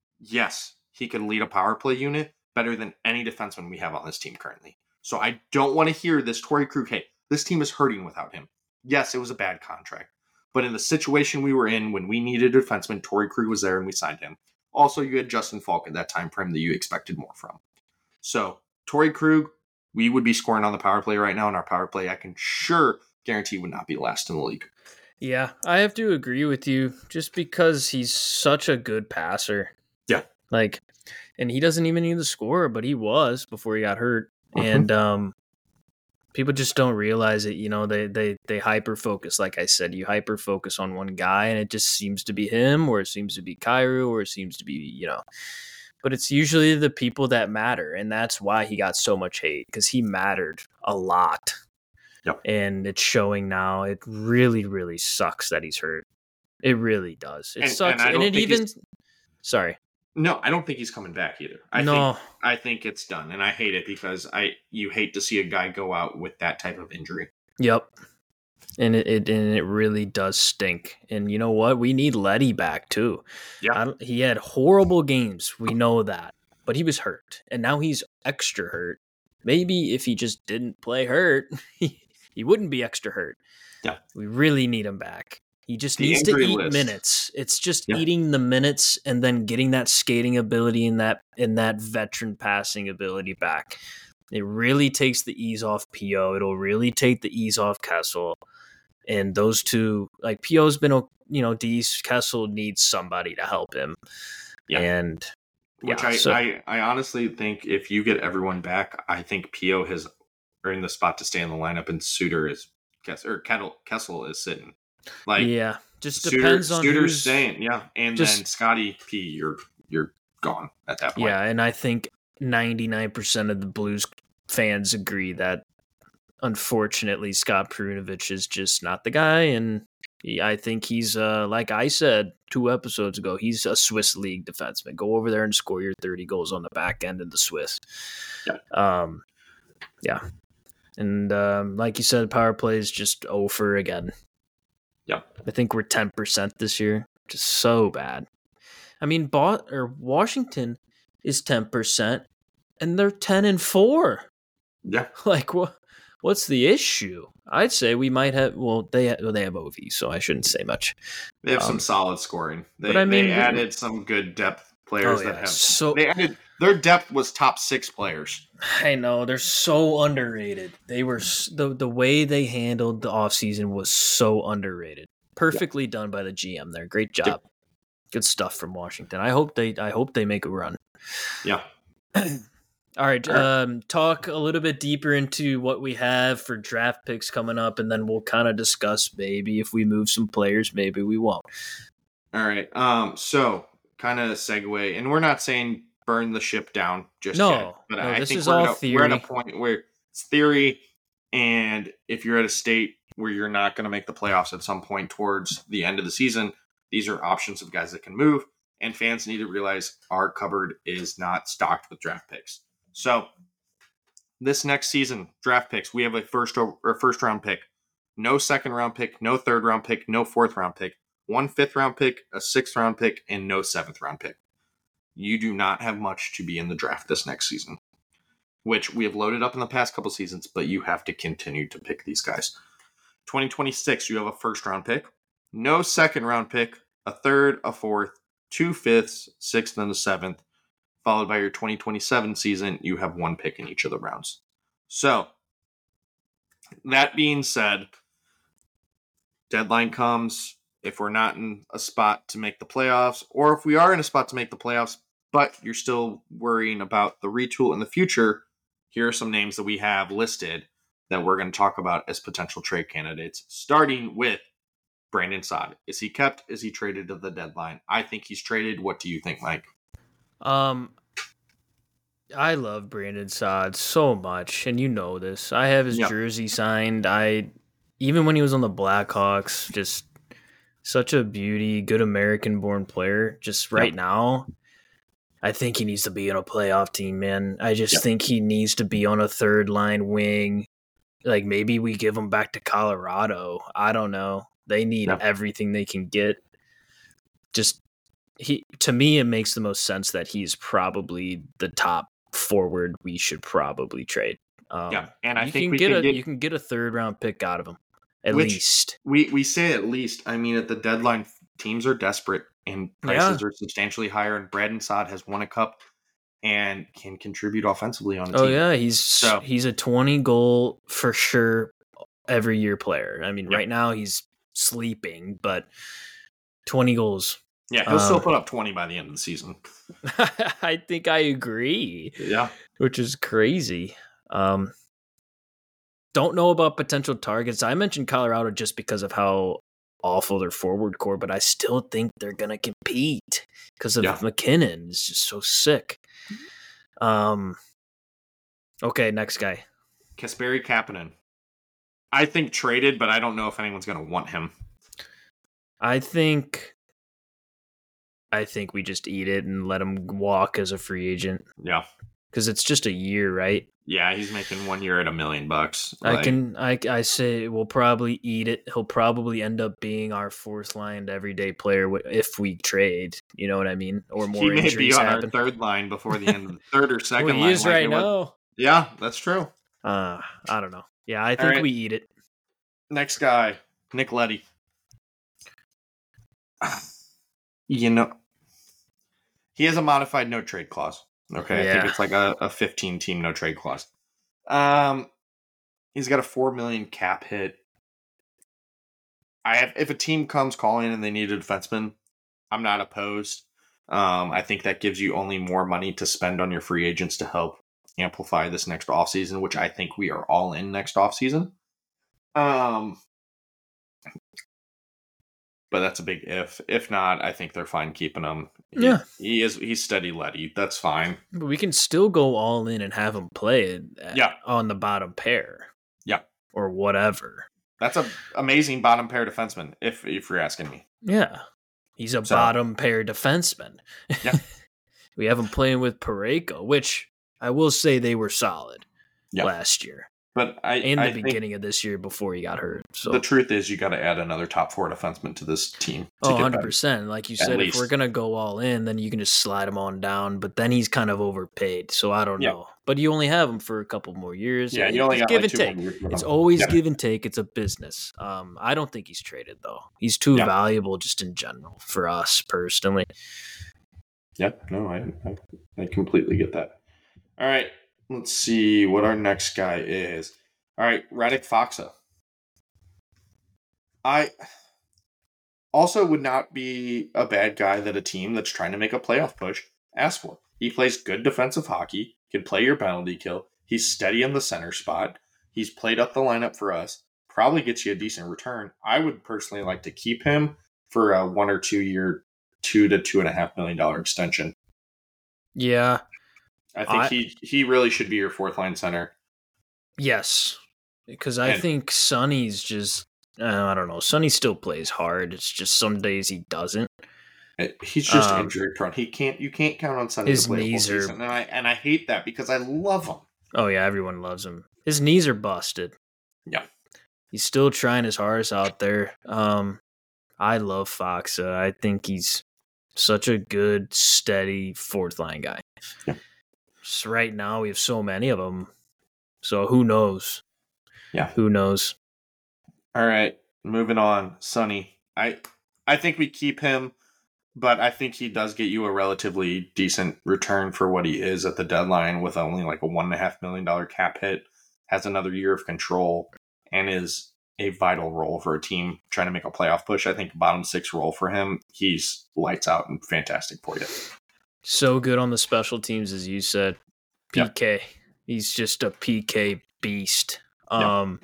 yes, he could lead a power play unit better than any defenseman we have on this team currently. So I don't want to hear this Torrey Krug, hey, this team is hurting without him. Yes, it was a bad contract. But in the situation we were in when we needed a defenseman, Torrey Krug was there and we signed him. Also, you had Justin Falk at that time frame that you expected more from. So, Torrey Krug, we would be scoring on the power play right now, and our power play, I can sure guarantee, would not be last in the league. Yeah, I have to agree with you just because he's such a good passer. Yeah. Like, and he doesn't even need the score, but he was before he got hurt. Mm-hmm. And, um, people just don't realize it, you know, they they they hyper focus. Like I said, you hyper focus on one guy and it just seems to be him, or it seems to be Kyrou, or it seems to be, you know, but it's usually the people that matter. And that's why he got so much hate, because he mattered a lot. Yep. And it's showing now. It really, really sucks that he's hurt. It really does. It and, sucks. And, and it even, sorry. No, I don't think he's coming back either. I no. think I think it's done, and I hate it because I you hate to see a guy go out with that type of injury. Yep, and it, it and it really does stink. And you know what? We need Leddy back too. Yeah, he had horrible games. We know that, but he was hurt, and now he's extra hurt. Maybe if he just didn't play hurt, he, he wouldn't be extra hurt. Yeah, we really need him back. He just the needs to eat list. minutes. It's just yeah. eating the minutes and then getting that skating ability and that and that veteran passing ability back. It really takes the ease off P O. It'll really take the ease off Kessel. And those two, like P O's been, you know, D. Kessel needs somebody to help him. Yeah. And which yeah, I, so, I I honestly think if you get everyone back, I think P O has earned the spot to stay in the lineup, and Suter is or Kettle, Kessel is sitting. Like yeah, just Suter, depends on Suter's who's staying, yeah, and just, then Scotty P, you're you're gone at that point. Yeah, and I think ninety-nine percent of the Blues fans agree that unfortunately Scott Perunovich is just not the guy, and he, I think he's uh, like I said two episodes ago, he's a Swiss League defenseman. Go over there and score your thirty goals on the back end in the Swiss. Yeah, um, yeah, and um, like you said, power play is just over again. Yeah, I think we're ten percent this year. Just so bad. I mean, Bot or Washington is ten percent, and they're ten and four. Yeah, like what? What's the issue? I'd say we might have. Well, they well, they have O V, so I shouldn't say much. They have um, some solid scoring. They, I mean, they added some good depth players oh, yeah. that have. So they added their depth was top six players. I know they're so underrated. They were the the way they handled the offseason was so underrated. Perfectly yeah. done by the G M there. Great job. Yeah. Good stuff from Washington. I hope they I hope they make a run. Yeah. All right. Um, talk a little bit deeper into what we have for draft picks coming up, and then we'll kind of discuss maybe if we move some players, maybe we won't. All right. Um. So kind of segue, and we're not saying burn the ship down just no, yet, but no, I this think is we're, all at a, theory. we're at a point where it's theory, And if you're at a state where you're not going to make the playoffs at some point towards the end of the season, these are options of guys that can move. And fans need to realize our cupboard is not stocked with draft picks. So this next season, draft picks, we have a first or first round pick, no second round pick, no third round pick, no fourth round pick, one fifth round pick, a sixth round pick, and no seventh round pick. You do not have much to be in the draft this next season, which we have loaded up in the past couple seasons, but you have to continue to pick these guys. twenty twenty-six, you have a first round pick, no second round pick, a third, a fourth, two fifths, sixth, and a seventh. Followed by your twenty twenty-seven season, you have one pick in each of the rounds. So, that being said, deadline comes. If we're not in a spot to make the playoffs, or if we are in a spot to make the playoffs, but you're still worrying about the retool in the future, here are some names that we have listed that we're going to talk about as potential trade candidates, starting with Brandon Saad. Is he kept? Is he traded to the deadline? I think he's traded. What do you think, Mike? Um, I love Brandon Saad so much, and you know this. I have his Yep. jersey signed. I even when he was on the Blackhawks, just such a beauty, good American-born player. Just right Yep. now, I think he needs to be on a playoff team, man. I just Yep. think he needs to be on a third line wing. Like maybe we give him back to Colorado. I don't know. They need Yep. everything they can get. Just he to me, it makes the most sense that he's probably the top forward we should probably trade. Um, Yeah, and I you think can we get can a get- you can get a third round pick out of him at Which- least. We we say at least. I mean, at the deadline, teams are desperate and prices are substantially higher. And Brandon Saad has won a cup and can contribute offensively on a Oh team. yeah, he's So- he's a twenty goal for sure every year player. I mean, Yep. right now he's sleeping, but twenty goals. Yeah, he'll still Um, put up twenty by the end of the season. I think I agree, Yeah, which is crazy. Um, don't know about potential targets. I mentioned Colorado just because of how awful their forward core, but I still think they're gonna compete because of Yeah. McKinnon. Is just so sick. Um. Okay, next guy. Kasperi Kapanen. I think traded, but I don't know if anyone's going to want him. I think. I think we just eat it and let him walk as a free agent Yeah, because it's just a year, right? yeah, he's making one year at a million bucks. I Like, can. I I say we'll probably eat it. He'll probably end up being our fourth line everyday player wi- if we trade. You know what I mean? Or more he may be injuries on happen. our third line before the end of the third or second Well, he line. is like right it was- now. Yeah, that's true. Uh, I don't know. Yeah, I think right. we eat it. Next guy, Nick Leddy. You know, he has a modified no trade clause. Okay, I Yeah. think it's like a, a fifteen team no trade clause. Um, he's got a four million cap hit. I have if a team comes calling and they need a defenseman, I'm not opposed. Um, I think that gives you only more money to spend on your free agents to help amplify this next offseason, which I think we are all in next offseason. Um, but that's a big if. If not, I think they're fine keeping him. He, Yeah. he is. He's steady Letty. That's fine. But we can still go all in and have him play at- Yeah. on the bottom pair. Yeah. Or whatever. That's a amazing bottom pair defenseman. If if you're asking me, Yeah. He's a So- bottom pair defenseman. Yeah. We have him playing with Parayko, which I will say they were solid Yeah. last year. but I In the I think beginning of this year before he got hurt. So the truth is you got to add another top four defenseman to this team. To Oh, get one hundred better. percent. Like you At said, if least. we're going to go all in, then you can just slide him on down. But then he's kind of overpaid. So I don't Yeah. know. But you only have him for a couple more years. Yeah, It's you only got give like and two take. more years with It's him. always Yeah. give and take. It's a business. Um, I don't think he's traded, though. He's too Yeah. valuable just in general for us personally. Yep. No, I, I I completely get that. All right. Let's see what our next guy is. All right, Radek Faksa. I also would not be a bad guy that a team that's trying to make a playoff push asks for. He plays good defensive hockey, can play your penalty kill. He's steady in the center spot. He's played up the lineup for us. Probably gets you a decent return. I would personally like to keep him for a one or two year, two to two and a half million dollar extension. Yeah. I think I- he he really should be your fourth line center. Yes. Because I And think Sonny's just, uh, I don't know, Sonny still plays hard. It's just some days he doesn't. it, he's just Um, injury prone. He can't. You can't count on Sonny to his play a full knees are, season, and I and I hate that because I love him. oh yeah, everyone loves him. His knees are busted. Yeah. He's still trying his hardest out there. Um, I love Fox. Uh, I think he's such a good, steady fourth line guy. Yeah. Just right now, we have so many of them. So who knows? Yeah. Who knows? All right, moving on. Sonny, I I think we keep him, but I think he does get you a relatively decent return for what he is at the deadline with only like a one and a half million dollar cap hit. Has another year of control and is a vital role for a team trying to make a playoff push. I think bottom six role for him. He's lights out and fantastic for you. So good on the special teams, as you said. P K. Yep. He's just a P K beast. Yep. Um,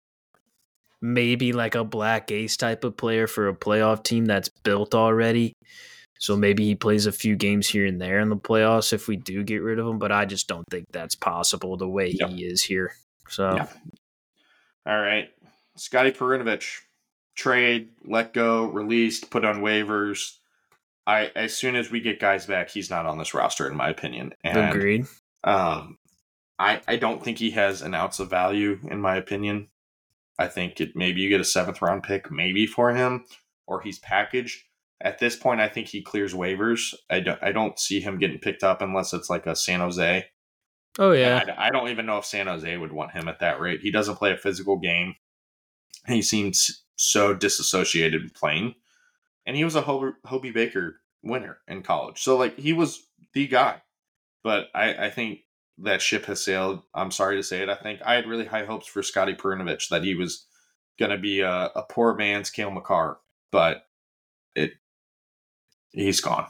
maybe like a black ace type of player for a playoff team that's built already. So maybe he plays a few games here and there in the playoffs if we do get rid of him, but I just don't think that's possible the way Yep. he is here. So, Yep. All right. Scotty Perunovich, trade, let go, released, put on waivers. I as soon as we get guys back, he's not on this roster, in my opinion. And agreed. um, I I don't think he has an ounce of value, in my opinion. I think it maybe you get a seventh round pick, maybe for him, or he's packaged. At this point, I think he clears waivers. I don't I don't see him getting picked up unless it's like a San Jose. Oh, yeah. And I, I don't even know if San Jose would want him at that rate. He doesn't play a physical game. He seems so disassociated with playing. And he was a Hobie, Hobie Baker winner in college. So, like, he was the guy. But I, I think that ship has sailed. I'm sorry to say it. I think I had really high hopes for Scotty Perunovich that he was going to be a, a poor man's Cale Makar. But it he's gone.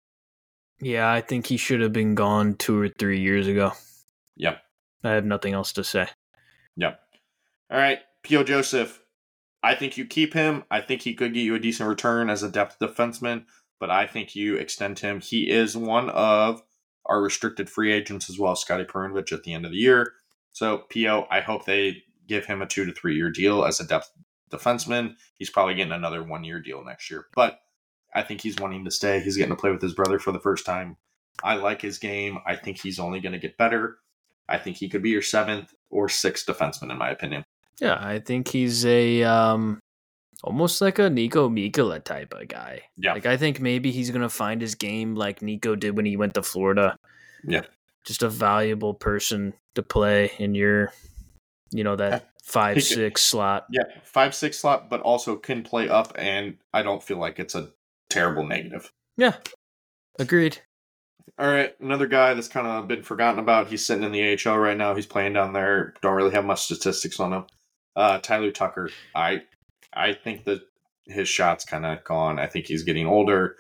Yeah, I think he should have been gone two or three years ago. Yep. I have nothing else to say. Yep. All right. P O. Joseph. I think you keep him. I think he could get you a decent return as a depth defenseman, but I think you extend him. He is one of our restricted free agents as well, Scotty Perunovich, at the end of the year. So, P O, I hope they give him a two to three year deal as a depth defenseman. He's probably getting another one year deal next year, but I think he's wanting to stay. He's getting to play with his brother for the first time. I like his game. I think he's only going to get better. I think he could be your seventh or sixth defenseman, in my opinion. Yeah, I think he's a um, almost like a Nico Mikkola type of guy. Yeah. Like I think maybe he's gonna find his game like Nico did when he went to Florida. Yeah. Just a valuable person to play in your, you know, that five could- six slot. Yeah, five six slot, but also can play up, and I don't feel like it's a terrible negative. Yeah, agreed. All right, another guy that's kind of been forgotten about. He's sitting in the A H L right now. He's playing down there. Don't really have much statistics on him. Uh, Tyler Tucker. I I think that his shot's kind of gone. I think he's getting older.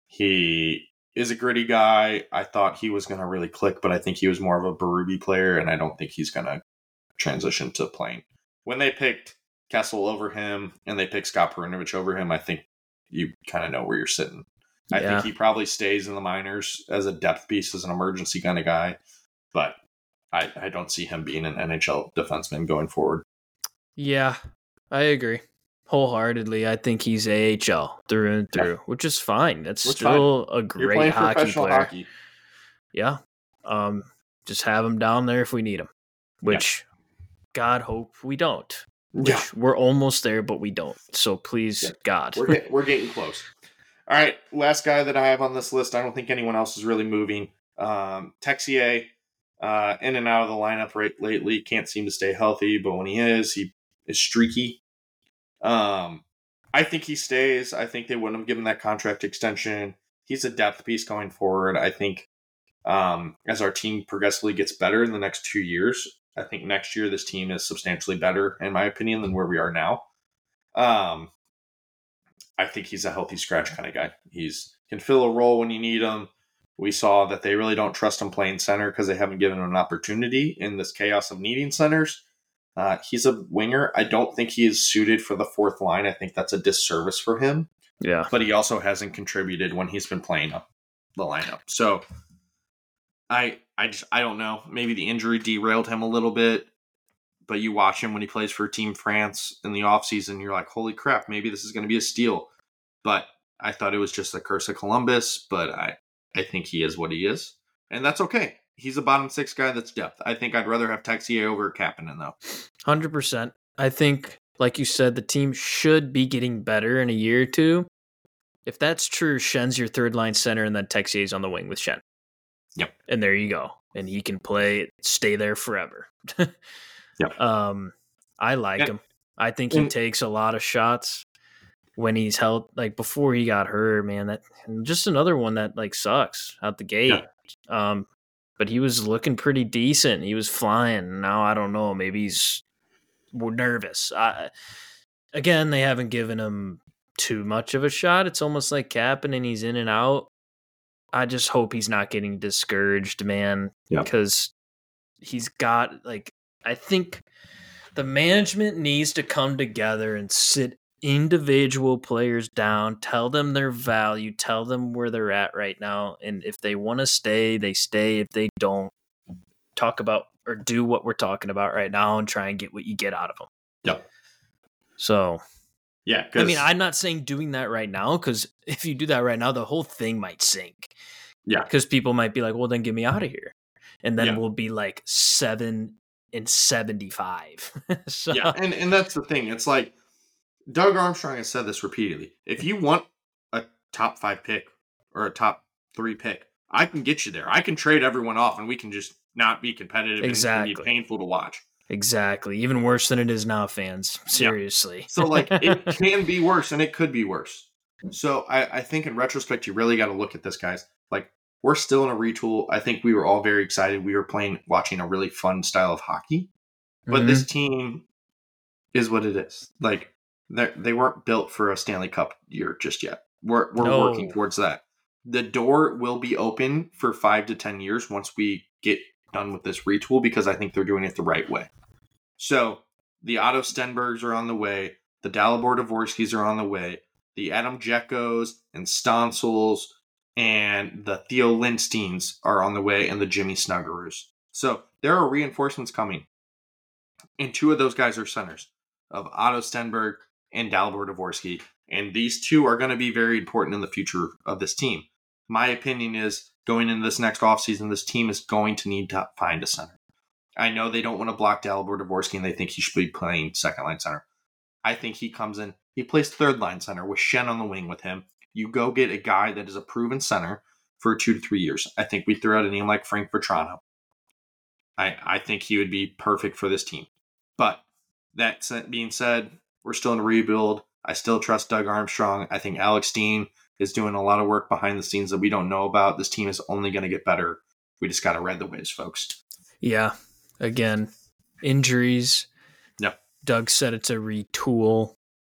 He is a gritty guy. I thought he was going to really click, but I think he was more of a Berube player, and I don't think he's going to transition to playing. When they picked Kessel over him and they picked Scott Perunovich over him, I think you kind of know where you're sitting. I Yeah. think he probably stays in the minors as a depth piece, as an emergency kind of guy, but I, I don't see him being an N H L defenseman going forward. Yeah, I agree wholeheartedly. I think he's A H L through and through, Yeah. which is fine. That's Which still a You're great playing hockey professional player. hockey. Yeah. Um, just have him down there if we need him, which God hope we don't. Which Yeah, we're almost there, but we don't. So please, Yeah. God. we're getting, we're getting close. All right, last guy that I have on this list. I don't think anyone else is really moving. Um, Texier, uh, in and out of the lineup right lately. Can't seem to stay healthy, but when he is, he is streaky. Um, I think he stays. I think they wouldn't have given that contract extension. He's a depth piece going forward. I think um, as our team progressively gets better in the next two years, I think next year this team is substantially better, in my opinion, than where we are now. Um, I think he's a healthy scratch kind of guy. He's can fill a role when you need him. We saw that they really don't trust him playing center because they haven't given him an opportunity in this chaos of needing centers. Uh, he's a winger. I don't think he is suited for the fourth line. I think that's a disservice for him. Yeah. But he also hasn't contributed when he's been playing up the lineup. So I I just I don't know. Maybe the injury derailed him a little bit. but you watch him when he plays for Team France in the offseason, you're like, holy crap, maybe this is going to be a steal. But I thought it was just a curse of Columbus, but I, I think he is what he is. And that's okay. He's a bottom six guy that's depth. I think I'd rather have Texier over Kapanen, though. one hundred percent. I think, like you said, the team should be getting better in a year or two. If that's true, Schen's your third line center, and then Texier's on the wing with Schenn. Yep. And there you go. And he can play, stay there forever. Yep. Um, I like and, him. I think he and, takes a lot of shots when he's held, like before he got hurt, man. That just another one that like sucks out the gate. Yeah. Um, but he was looking pretty decent. He was flying. Now I don't know. Maybe he's nervous. I, again, they haven't given him too much of a shot. It's almost like Kapanen, and he's in and out. I just hope he's not getting discouraged, man, yeah. because he's got, like, I think the management needs to come together and sit individual players down, tell them their value, tell them where they're at right now. And if they want to stay, they stay. If they don't, talk about or do what we're talking about right now and try and get what you get out of them. Yep. So, yeah. I mean, I'm not saying doing that right now, because if you do that right now, the whole thing might sink. Yeah. Because people might be like, well, then get me out of here. And then yeah. we'll be like seven and seventy-five. So, yeah. And, and that's the thing. It's like, Doug Armstrong has said this repeatedly. If you want a top five pick or a top three pick, I can get you there. I can trade everyone off and we can just not be competitive exactly. and be painful to watch. Exactly. Even worse than it is now, fans. Seriously. Yeah. So, like, it can be worse and it could be worse. So, I, I think in retrospect, you really got to look at this, guys. Like, we're still in a retool. I think we were all very excited. We were playing, watching a really fun style of hockey. But mm-hmm. this team is what it is. Like, they weren't built for a Stanley Cup year just yet. We're we're no. working towards that. The door will be open for five to ten years once we get done with this retool, because I think they're doing it the right way. So the Otto Stenbergs are on the way. The Dalibor Dvorskys are on the way. The Adam Jekos and Stonsels and the Theo Lindsteins are on the way, and the Jimmy Snuggaroos. So there are reinforcements coming. And two of those guys are centers, of Otto Stenberg and Dalibor Dvorsky. And these two are going to be very important in the future of this team. My opinion is, going into this next offseason, this team is going to need to find a center. I know they don't want to block Dalibor Dvorsky, and they think he should be playing second-line center. I think he comes in, he plays third-line center with Schenn on the wing with him. You go get a guy that is a proven center for two to three years. I think we throw out a name like Frank Vetrano. I, I think he would be perfect for this team. But that being said, we're still in a rebuild. I still trust Doug Armstrong. I think Alex Steen is doing a lot of work behind the scenes that we don't know about. This team is only going to get better. We just got to ride the waves, folks. Yeah. Again, injuries. Yep. Doug said it's a retool.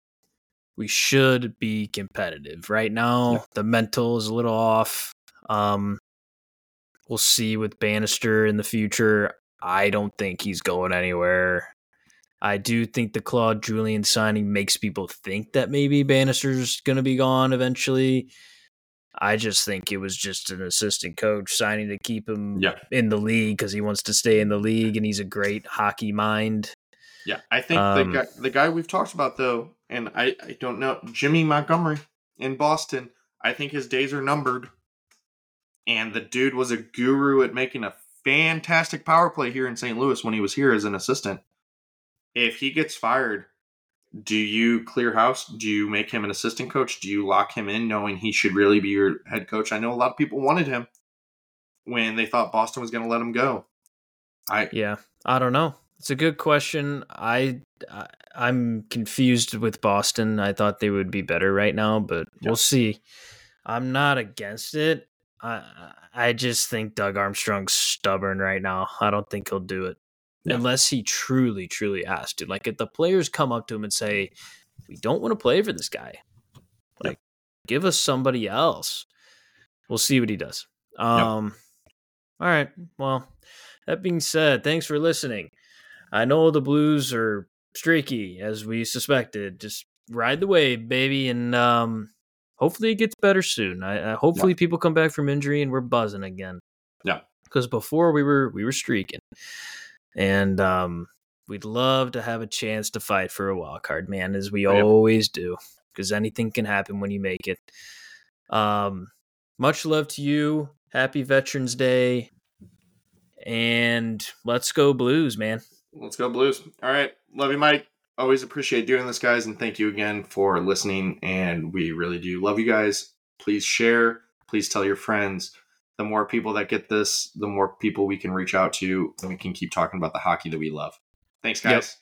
We should be competitive. Right now, yep. the mental is a little off. Um, we'll see with Bannister in the future. I don't think he's going anywhere. I do think the Claude Julien signing makes people think that maybe Bannister's going to be gone eventually. I just think it was just an assistant coach signing to keep him yeah. in the league because he wants to stay in the league, and he's a great hockey mind. Yeah, I think um, the guy, the guy we've talked about, though, and I, I don't know, Jimmy Montgomery in Boston, I think his days are numbered. And the dude was a guru at making a fantastic power play here in Saint Louis when he was here as an assistant. If he gets fired, do you clear house? Do you make him an assistant coach? Do you lock him in knowing he should really be your head coach? I know a lot of people wanted him when they thought Boston was going to let him go. I Yeah, I don't know. It's a good question. I, I I'm confused with Boston. I thought they would be better right now, but yeah. we'll see. I'm not against it. I I just think Doug Armstrong's stubborn right now. I don't think he'll do it. Yeah. Unless he truly, truly has to. Like, if the players come up to him and say, we don't want to play for this guy, like, yeah. give us somebody else. We'll see what he does. Um, yep. All right. Well, that being said, thanks for listening. I know the Blues are streaky, as we suspected. Just ride the wave, baby, and um, hopefully it gets better soon. I, I Hopefully yeah. people come back from injury and we're buzzing again. Yeah. Because before we were we were streaking. And um, we'd love to have a chance to fight for a wild card, man, as we Oh, yeah. always do, because anything can happen when you make it. Um, much love to you. Happy Veterans Day. And let's go Blues, man. Let's go Blues. All right. Love you, Mike. Always appreciate doing this, guys. And thank you again for listening. And we really do love you guys. Please share. Please tell your friends. The more people that get this, the more people we can reach out to, and we can keep talking about the hockey that we love. Thanks, guys. Yep.